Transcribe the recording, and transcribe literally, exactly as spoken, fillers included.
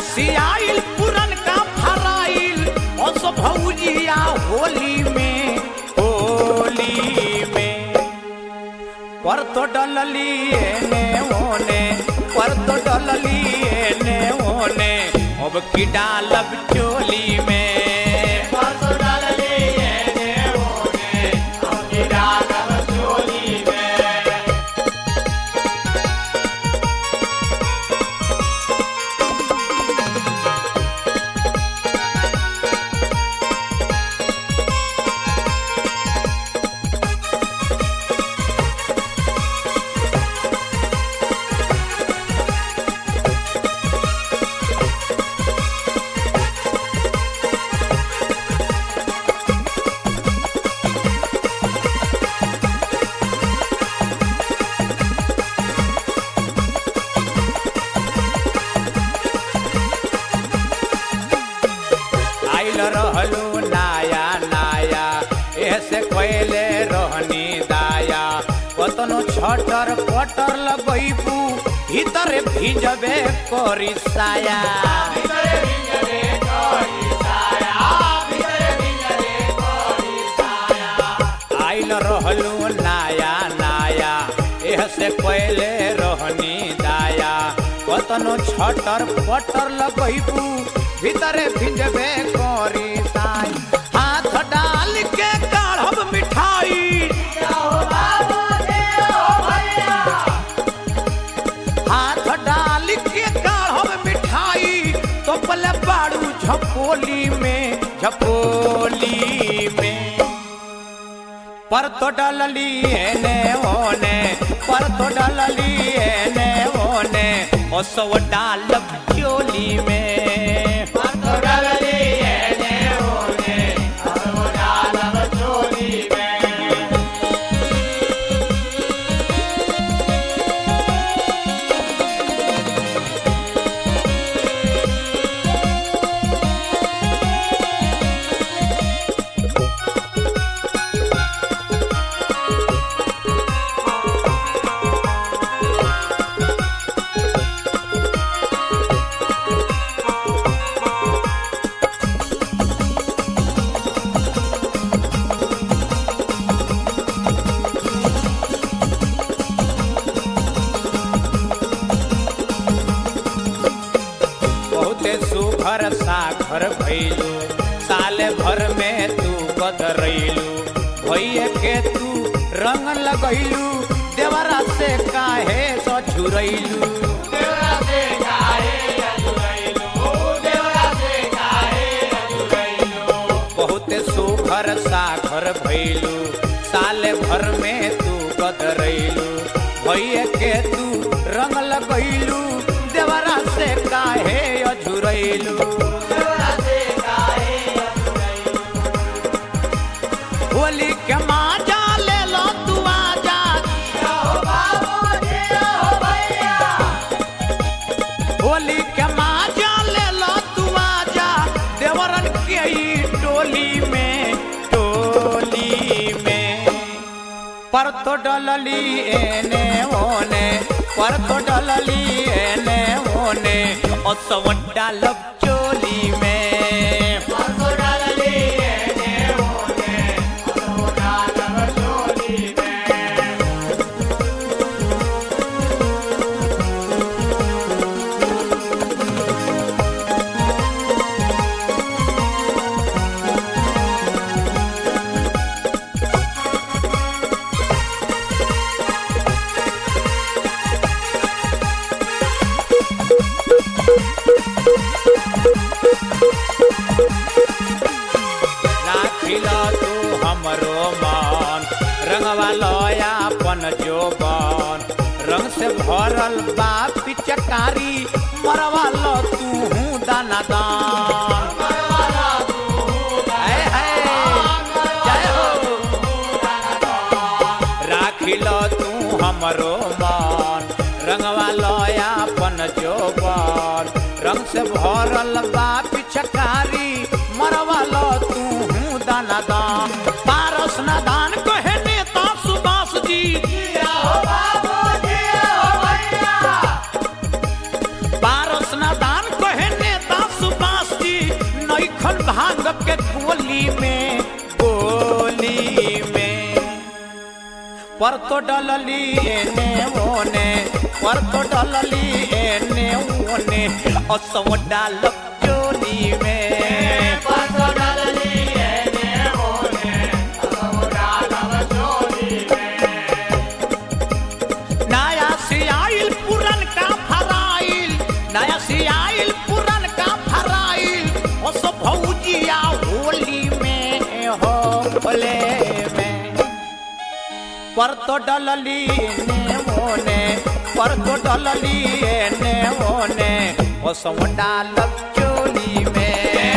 सियाइल पुरन का फराइल और सो भौजिया होली में होली में पर तो डलली एने ओने पर तो डलली एने ओने अब की डालब चोली में रहलू नाया नाया ऐसे कोयले रहनी दाया कतनो छटर पटर लगैबू भीतर भिजबे करी साया आइल रहलू नाया नाया ऐसे कोयले रहनी दाया कतनो छटर पटर लगैबू भीतर भिजबे करी साई हाथ डाल के काढ़ब मिठाई हाथ डाल के काढ़ब मिठाई तो पले बाड़ू झपोली में झपोली में पर तो डलली एने ओने पर तो डलली एने ओने ओ सो डालब चोली में सुघर साखर भैलू साले भर में तू बदरैलू भैया के तू रंग लगैलू देवरा से काहे सो झुरैलू बहुत सुघर साखर भैलू साले भर में तू बदरैलू भैया के तू रंग लगैलू देवरा से काहे अझुरैलू होली के माजा ले लो तू आजा होली के माजा ले लो तू आजा देवरन के ई टोली में टोली में पर तो डलली एने ओने पर तो डलली एने ओने ओ सब डालब चोली में हमरो मन रंगवा लया पन जोबन रंग से भरल बा पिचकारी मरवा लो तू हूँ दाना दान जय हो राखी लो तू हमरो मन रंगवा लया पन जोबन रंग से भरल बा पिचकारी मरवा लो तू हूँ दाना दान पारस न दान कहे नेता सुभाष जी पारस न दान कहे नेता पर तो डलली एने ओने पर तो डलली एने ओने असव डालब चोली में पर तो डलली एने ओने असव डालब चोली में नया सियाइल पुरन का फराइल नया सियाइल पुरन का फराइल ओस भौजिया होली में हो भोले में पर तो डलली ने मोने पर तो डलली ने मोने ओस डालब चोली में